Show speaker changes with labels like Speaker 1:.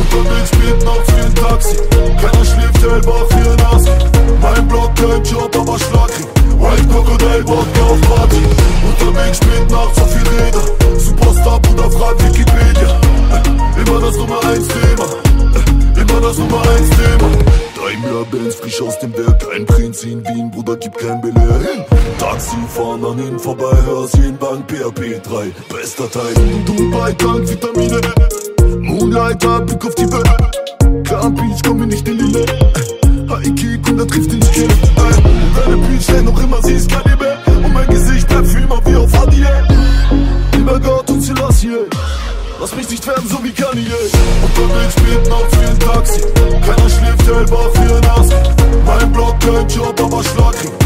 Speaker 1: Unterwegs spät nachts wie ein Taxi. Keiner schläft, hellwach wie ein Asi. Mein Block, kein Job, aber Schlagkrieg. White Crocodile, Wodka auf Party. Unterwegs spät nachts, so viel Räder. Superstar, Bruder, frag Wikipedia. Immer das Nummer 1 Thema. Immer das Nummer 1 Thema. Daimler-Benz, frisch aus dem Werk. Ein Prinz in Wien, Bruder, gibt kein Belehr hin. Taxi fahren an ihnen vorbei, hörst jeden Bank PHP 3. Bester Teil, Dubai, Tank, Vitamine. Moonlighter, Blick auf die Welt. Klar, Beach, komm mir nicht in Lille. High Kick und da trifft ihn nicht Kind. Deine Beach, noch immer, sie ist Kaliber. Und mein Gesicht bleibt für immer wie auf Adiel. Lieber Gott und Selassie, lass mich nicht werden, so wie Kanye. Unterwegs spät nachts wie ein Taxi. Keiner schläft, hellwach wie ein Asi. Mein Block, kein Job, aber Schlagkrieg.